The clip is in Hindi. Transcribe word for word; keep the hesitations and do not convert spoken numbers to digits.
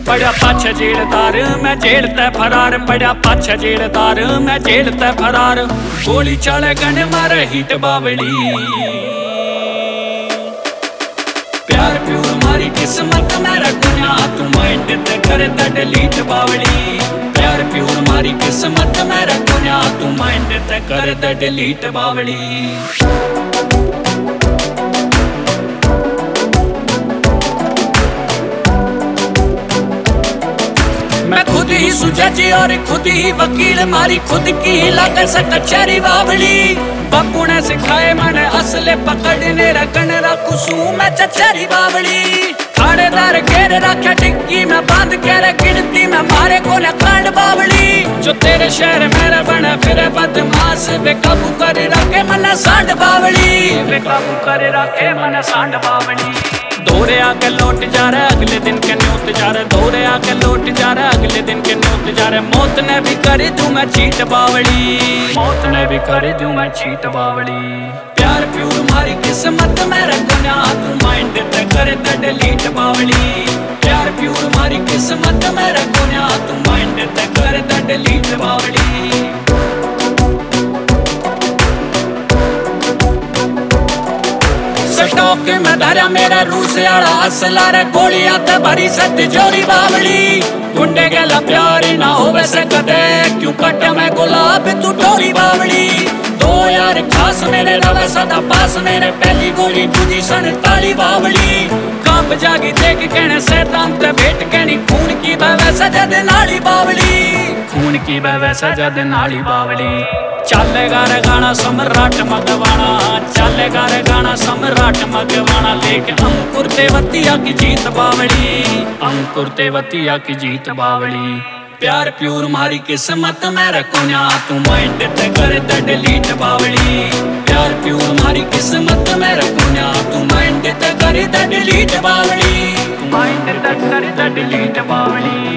पड़ा पाछे जेलदार मैं जेल ते फरार, पड़ा पाछे जेलदार मैं जेल ते फरार। गोली चले गन मारे हिट बावली, प्यार प्यूर मारी किस्मत मेरा गुना तू माइंड ते कर दे डिलीट बावली। प्यार प्यूर मारी किस्मत मेरा गुना तू माइंड ते कर दे डिलीट बावली। मैं खुद ही सुजजी और खुद ही वकील, मारी खुद की लगे से कचहरी बावली। बापू ने सिखाए मैंने असले पकड़ने रखन रखूं मैं चचरी बावली। थानेदार घेर रखे टिक्की में बांध के गिनती में मारे को न कांड बावली। जो तेरे शहर मेरा बने फिर बदमाश बेकाबू कर रखे मन सांड बावली, बेकाबू कर रखे मन सांड बावली। दौरे आके लौट जा रहा अगले दिन के न्योत जा रहा, दौरे आके लौट जा रहा अगले दिन के न्योत जा रहा। मौत ने भी कर दूं मैं चीट बावली, मौत ने भी कर दूं मैं चीट बावली। प्यार प्यूर मारी किस्मत मेरा गुना तू माइंड ते कर दे डिलीट बावली। प्यार प्यूर मारी किस्मत मेरा गुना तू माइंड ते कर दे डिलीट बावली। स्टॉक में धरा मेरा रूस आला असला रे, गोलियां ते भरी सत जोरी बावली। गुंडे गला प्यार ना होवे से कदे, क्यों कटे मैं गुलाब तू डोरी बावली। दो यार खास मेरे रवे सदा पास मेरे, पहली गोली दूजी सन ताली बावली। कांप जागी देख कहने शैतान ते भेंट कहनी, खून की बहवे सजा दे नाली बावली, खून की बहवे सजा दे नाली बावली। चलेगा रे गाना सम्राट मगवाना, चलेगा रे गाना सम्राट मगवाना। लेके अंकुर तेवतिया की जीत बावली, अंकुर तेवतिया की जीत बावली। प्यार प्यूर मारी किस्मत मेरा कुना तू माइंड ते कर दे डिलीट बावली। प्यार प्यूर मारी किस्मत मेरा कुना तू माइंड ते कर दे डिलीट बावली, तू माइंड ते कर दे डिलीट बावली।